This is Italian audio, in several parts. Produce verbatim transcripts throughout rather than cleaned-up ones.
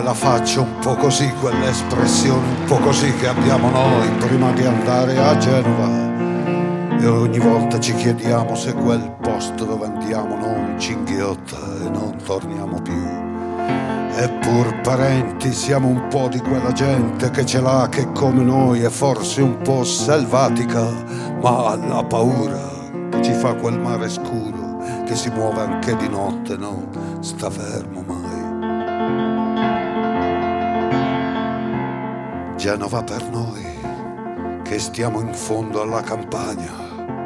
Quella faccia un po' così, quell'espressione un po' così che abbiamo noi prima di andare a Genova. E ogni volta ci chiediamo se quel posto dove andiamo non ci inghiotta e non torniamo più. Eppur parenti siamo un po' di quella gente che ce l'ha, che come noi è forse un po' selvatica, ma ha la paura che ci fa quel mare scuro che si muove anche di notte, non sta fermo mai. Genova per noi che stiamo in fondo alla campagna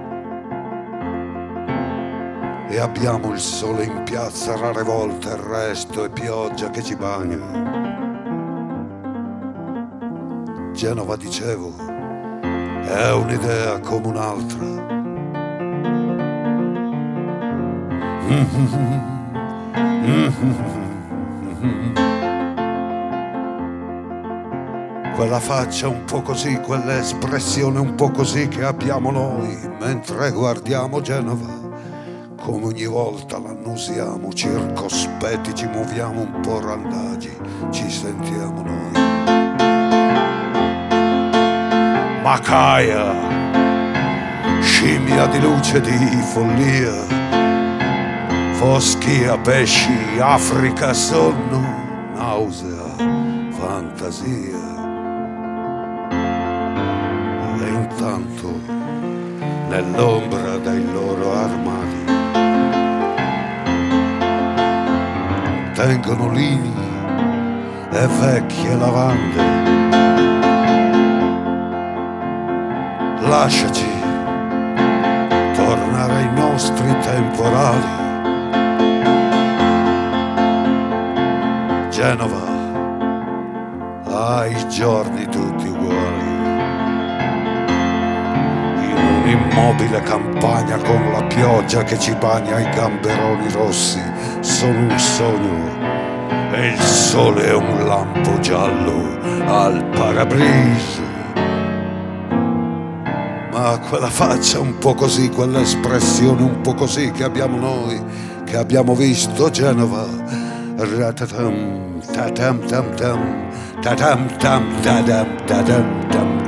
e abbiamo il sole in piazza, rare volte il resto e pioggia che ci bagna. Genova, dicevo, è un'idea come un'altra. Quella faccia un po' così, quell'espressione un po' così che abbiamo noi mentre guardiamo Genova. Come ogni volta l'annusiamo, circospetti, ci muoviamo un po' randagi, ci sentiamo noi. Macaia, scimmia di luce, di follia, foschia, pesci, Africa, sonno, nausea, fantasia. E intanto nell'ombra dei loro armadi tengono lini e vecchie lavande. Lasciaci tornare ai nostri temporali. Genova ha i giorni tutti uguali. In un'immobile campagna con la pioggia che ci bagna i gamberoni rossi, sono un sogno e il sole è un lampo giallo al parabrise. Ma quella faccia un po' così, quell'espressione un po' così che abbiamo noi, che abbiamo visto Genova. Ratatam, tatam tam tam, tatam tam tadam tadam tam